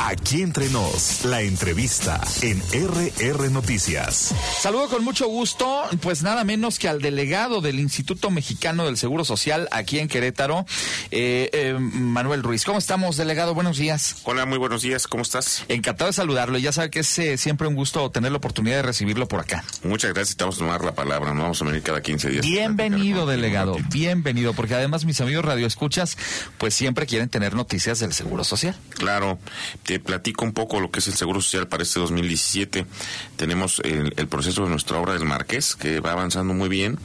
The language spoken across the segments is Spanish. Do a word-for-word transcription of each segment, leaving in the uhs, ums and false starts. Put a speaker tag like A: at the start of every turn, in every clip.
A: Aquí entre nos, la entrevista en R R Noticias.
B: Saludo con mucho gusto, pues nada menos que al delegado del Instituto Mexicano del Seguro Social aquí en Querétaro, eh, eh, Manuel Ruiz. ¿Cómo estamos, delegado? Buenos días.
C: Hola, muy buenos días. ¿Cómo estás?
B: Encantado de saludarlo. Ya sabe que es eh, siempre un gusto tener la oportunidad de recibirlo por acá.
C: Muchas gracias. Te vamos a tomar la palabra. No vamos a venir cada quince días.
B: Bienvenido, delegado. Bienvenido, porque además mis amigos radioescuchas, pues siempre quieren tener noticias del Seguro Social.
C: Claro. Te platico un poco lo que es el Seguro Social para este dos mil diecisiete. Tenemos el, el proceso de nuestra obra del Marqués, que va avanzando muy bien.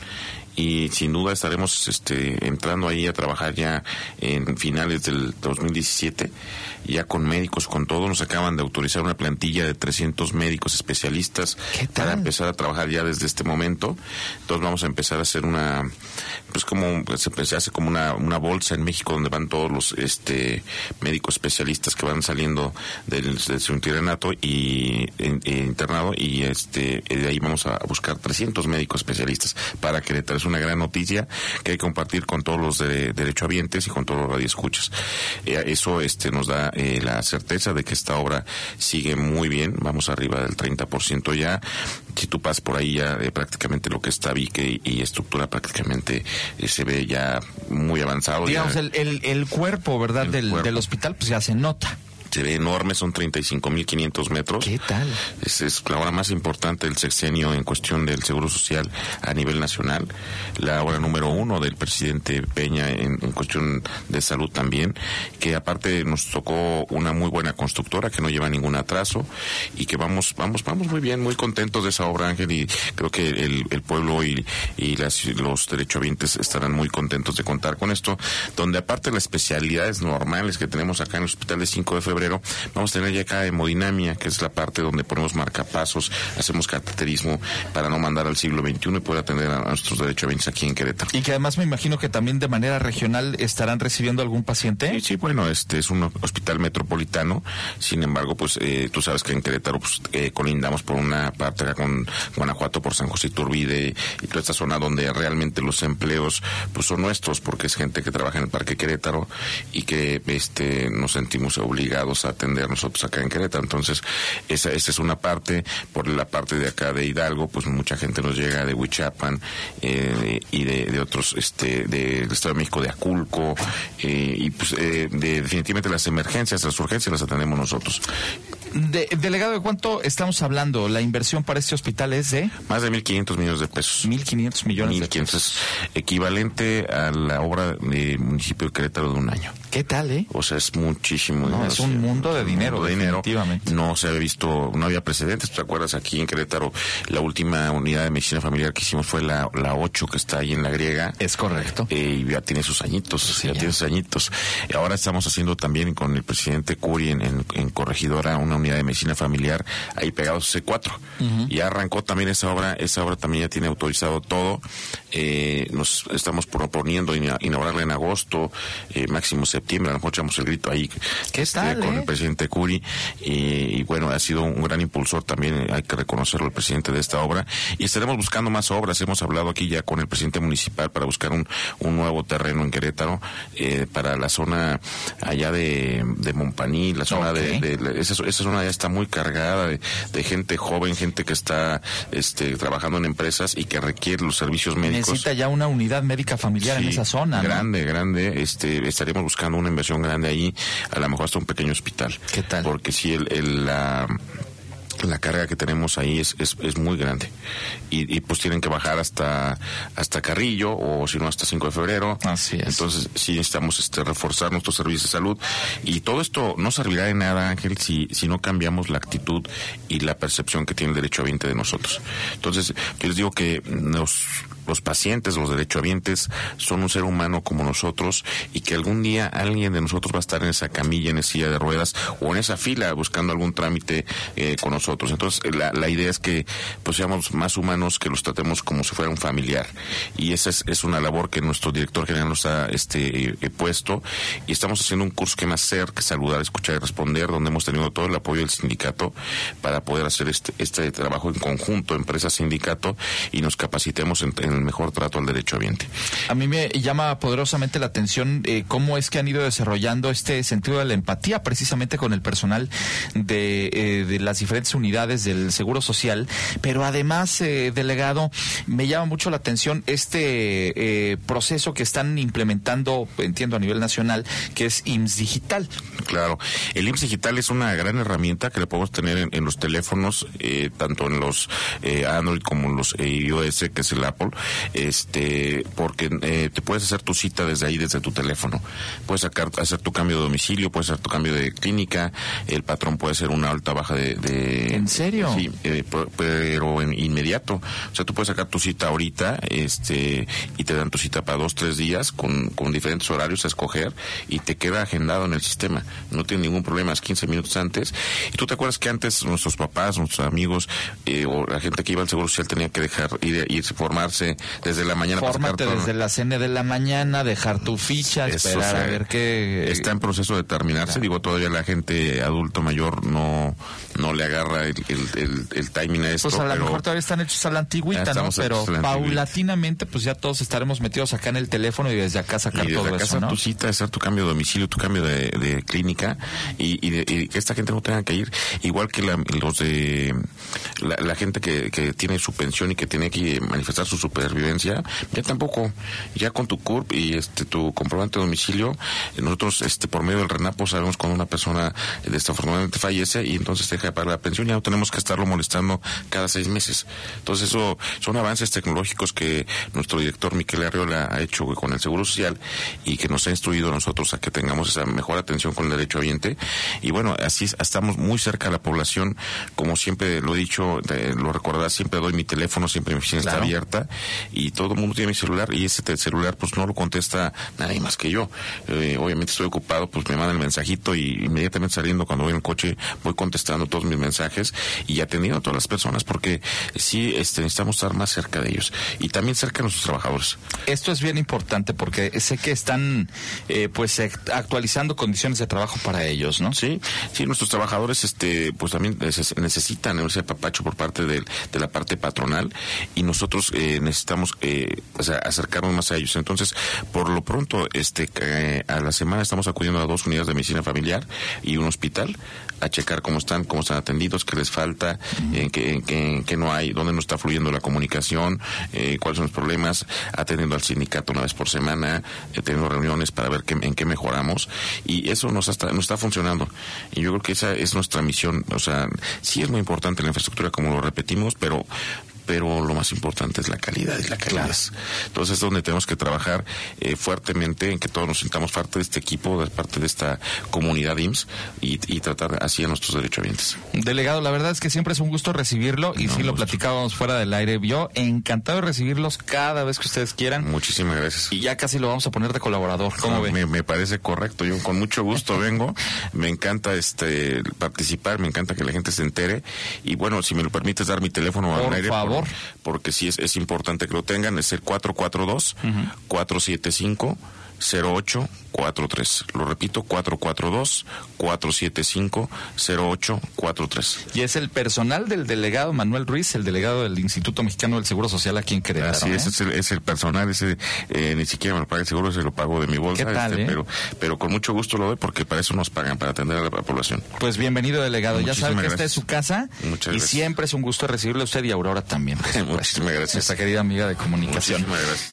C: Y sin duda estaremos este, entrando ahí a trabajar ya en finales del dos mil diecisiete, ya con médicos, con todo. Nos acaban de autorizar una plantilla de trescientos médicos especialistas para empezar a trabajar ya desde este momento. Entonces vamos a empezar a hacer una, pues como se, se hace como una, una bolsa en México donde van todos los este médicos especialistas que van saliendo del, del su internato y en, en, internado, y este de ahí vamos a buscar trescientos médicos especialistas para Querétaro. Es una gran noticia que hay que compartir con todos los de, derechohabientes y con todos los radioescuchas. Eh, eso este nos da eh, la certeza de que esta obra sigue muy bien. Vamos arriba del treinta por ciento ya. Si tú pasas por ahí ya eh, prácticamente lo que es tabique y, y estructura prácticamente eh, se ve ya muy avanzado.
B: Digamos,
C: ya,
B: el, el, el cuerpo, ¿verdad?
C: El
B: del,
C: cuerpo.
B: del hospital, pues ya se nota.
C: Se ve enorme, son treinta y cinco mil quinientos metros.
B: ¿Qué tal?
C: Es, es la obra más importante del sexenio en cuestión del Seguro Social a nivel nacional. La obra número uno del presidente Peña en, en cuestión de salud también, que aparte nos tocó una muy buena constructora que no lleva ningún atraso y que vamos vamos vamos muy bien, muy contentos de esa obra, Ángel, y creo que el, el pueblo y, y las, los derechohabientes estarán muy contentos de contar con esto, donde aparte de las especialidades normales que tenemos acá en el Hospital de cinco de febrero, vamos a tener ya acá hemodinamia, que es la parte donde ponemos marcapasos, hacemos cateterismo para no mandar al siglo veintiuno y poder atender a nuestros derechohabientes aquí en Querétaro.
B: Y que además me imagino que también de manera regional estarán recibiendo algún paciente.
C: Sí, sí, bueno, este es un hospital metropolitano, sin embargo, pues eh, tú sabes que en Querétaro pues, eh, colindamos por una parte acá con Guanajuato, por San José Iturbide y toda esta zona donde realmente los empleos pues son nuestros, porque es gente que trabaja en el Parque Querétaro y que este nos sentimos obligados a atender nosotros acá en Querétaro. Entonces esa, esa es una parte. Por la parte de acá de Hidalgo, pues mucha gente nos llega de Huichapan eh, y de, de otros este del Estado de México, de Aculco, eh, y pues eh, de, definitivamente las emergencias, las urgencias las atendemos nosotros.
B: De, delegado, ¿de cuánto estamos hablando? La inversión para este hospital es de
C: más de mil quinientos millones de pesos.
B: mil quinientos millones
C: mil quinientos, equivalente a la obra del municipio de Querétaro de un año.
B: ¿Qué tal, eh?
C: O sea, es muchísimo
B: no,
C: dinero.
B: es un mundo de dinero,
C: mundo de dinero.
B: Definitivamente.
C: No se había visto, no había precedentes. ¿Te acuerdas? Aquí en Querétaro, la última unidad de medicina familiar que hicimos fue la, la ocho, que está ahí en la Griega.
B: Es correcto.
C: Eh, y ya tiene sus añitos,
B: Sí,
C: ya,
B: ya
C: tiene sus añitos. Y ahora estamos haciendo también con el presidente Curi en, en, en Corregidora una unidad de medicina familiar, ahí pegados C cuatro. Uh-huh. Ya arrancó también esa obra, esa obra también ya tiene autorizado todo. Eh, nos estamos proponiendo inaugurarla en agosto, eh, máximo septiembre, a lo mejor echamos el grito ahí.
B: ¿Qué
C: este,
B: tal,
C: con
B: eh?
C: el presidente Curi, y, y bueno, ha sido un gran impulsor también, hay que reconocerlo, el presidente de esta obra, y estaremos buscando más obras. Hemos hablado aquí ya con el presidente municipal para buscar un, un nuevo terreno en Querétaro, eh, para la zona allá de, de Montpaní, la zona okay. de, de esa, esa zona ya está muy cargada de, de gente joven, gente que está este, trabajando en empresas y que requiere los servicios médicos.
B: Necesita ya una unidad médica familiar
C: sí,
B: en esa zona, ¿no?
C: Grande, grande, este, estaremos buscando una inversión grande ahí, a lo mejor hasta un pequeño hospital.
B: ¿Qué tal?
C: Porque si el, el la la carga que tenemos ahí es es, es muy grande y, y pues tienen que bajar hasta hasta Carrillo, o si no hasta cinco de febrero.
B: Así es.
C: Entonces sí necesitamos este reforzar nuestros servicios de salud, y todo esto no servirá de nada, Ángel, si si no cambiamos la actitud y la percepción que tiene el derechohabiente de nosotros. Entonces yo les digo que los los pacientes, los derechohabientes son un ser humano como nosotros, y que algún día alguien de nosotros va a estar en esa camilla, en esa silla de ruedas o en esa fila buscando algún trámite eh, con nosotros. Entonces la, la idea es que pues seamos más humanos, que los tratemos como si fuera un familiar, y esa es, es una labor que nuestro director general nos ha este, eh, puesto, y estamos haciendo un curso que más ser que saludar, escuchar y responder, donde hemos tenido todo el apoyo del sindicato para poder hacer este, este trabajo en conjunto, empresa, sindicato, y nos capacitemos en, en en el mejor trato al derechohabiente.
B: A mí me llama poderosamente la atención eh, cómo es que han ido desarrollando este sentido de la empatía precisamente con el personal de, eh, de las diferentes unidades del Seguro Social, pero además, eh, delegado, me llama mucho la atención este eh, proceso que están implementando, entiendo, a nivel nacional, que es I M S S Digital.
C: Claro, el I M S S Digital es una gran herramienta que le podemos tener en, en los teléfonos, eh, tanto en los eh, Android como en los eh, iOS, que es el Apple, este, porque eh, te puedes hacer tu cita desde ahí, desde tu teléfono. Puedes sacar, hacer tu cambio de domicilio, puedes hacer tu cambio de clínica, el patrón puede ser una alta baja de... de
B: ¿En serio?
C: Sí, eh, pero en inmediato. O sea, tú puedes sacar tu cita ahorita, este, y te dan tu cita para dos, tres días con, con diferentes horarios a escoger y te queda agendado en el sistema. No tiene ningún problema, es quince minutos antes. Y tú te acuerdas que antes nuestros papás, nuestros amigos, eh, o la gente que iba al Seguro Social tenía que dejar ir, irse, formarse desde la mañana.
B: Fórmate
C: para
B: desde las N de la mañana, dejar tu ficha,
C: Eso,
B: esperar
C: o sea,
B: a ver qué...
C: Está en proceso de terminarse. Claro. Digo, todavía la gente adulto mayor no no le agarra el, el, el, el timing a esto.
B: Pues a lo
C: pero
B: mejor todavía están hechos a la antigüita, ¿no? Pero paulatinamente, pues ya todos estaremos metidos acá en el teléfono y desde acá sacar
C: y desde
B: todo
C: acá
B: eso, ¿no?
C: tu cita, hacer tu cambio de domicilio, tu cambio de, de clínica y, y, de, y que esta gente no tenga que ir. Igual que la, los de la, la gente que, que tiene su pensión y que tiene que manifestar su supervivencia, ya tampoco. Ya con tu C U R P y este tu comprobante de domicilio, nosotros este por medio del RENAPO sabemos cuando una persona desafortunadamente fallece y entonces deja de pagar la pensión, ya no tenemos que estarlo molestando cada seis meses. Entonces eso son avances tecnológicos que nuestro director Miquel Arriola ha hecho con el Seguro Social y que nos ha instruido a nosotros a que tengamos esa mejor atención con el derechohabiente. Y bueno, así estamos muy cerca de la población, como siempre lo he dicho, de, lo recordarás, siempre doy mi teléfono, siempre mi oficina claro. está abierta y todo el mundo tiene mi celular y ese celular pues no lo contesta nadie más que yo. Eh, obviamente estoy ocupado, pues me mandan el mensajito y inmediatamente saliendo cuando voy en el coche voy contestando todos mis mensajes y atendiendo a todas las personas porque sí este, necesitamos estar más cerca de ellos y también cerca de nuestros trabajadores.
B: Esto es bien importante porque sé que están eh, pues actualizando condiciones de trabajo para ellos, ¿no?
C: Sí, sí, nuestros trabajadores este pues también necesitan ese apapacho por parte de, de la parte patronal y nosotros eh, necesitamos eh, o sea, acercarnos más a ellos. Entonces, por lo pronto, este eh, a la semana estamos acudiendo a dos unidades de medicina familiar y un hospital a checar cómo están, cómo están atendidos, qué les falta, en qué, en qué, en qué no hay, dónde no está fluyendo la comunicación, eh, cuáles son los problemas, atendiendo al sindicato una vez por semana, eh, teniendo reuniones para ver qué, en qué mejoramos y eso nos está, nos está funcionando y yo creo que esa es nuestra misión. O sea, sí es muy importante la infraestructura como lo repetimos, pero pero lo más importante es la calidad y la calidez. Claro. Entonces es donde tenemos que trabajar eh, fuertemente en que todos nos sintamos parte de este equipo, de parte de esta comunidad I M S S y, y tratar así a nuestros derechohabientes.
B: Delegado, la verdad es que siempre es un gusto recibirlo y no, sí lo gusto. platicábamos fuera del aire. Yo encantado de recibirlos cada vez que ustedes quieran.
C: Muchísimas gracias.
B: Y ya casi lo vamos a poner de colaborador. ¿Cómo no, ve?
C: Me, me parece correcto. Yo con mucho gusto vengo. Me encanta este participar, me encanta que la gente se entere y bueno, si me lo permites dar mi teléfono al aire.
B: Por favor. Por,
C: porque sí es, es importante que lo tengan, es el cuatro cuatro dos, cuatro siete cinco, cero ocho cuatro tres. Lo repito, cuatro cuatro dos, cuatro siete cinco, cero ocho cuatro tres.
B: Y es el personal del delegado Manuel Ruiz, el delegado del Instituto Mexicano del Seguro Social aquí en Querétaro.
C: Así es, ¿eh? es, el, es el personal, ese eh, ni siquiera me lo paga el seguro, se lo pago de mi bolsa.
B: ¿Qué tal,
C: este,
B: eh?
C: pero, pero con mucho gusto lo doy porque para eso nos pagan, para atender a la, a la población.
B: Pues bienvenido, delegado.
C: Muchísimas
B: ya sabe que
C: gracias.
B: esta es su casa.
C: Muchas
B: y
C: gracias.
B: siempre es un gusto recibirle a usted y a Aurora también.
C: Muchísimas gracias.
B: Esta querida amiga de comunicación.
C: Muchísimas gracias.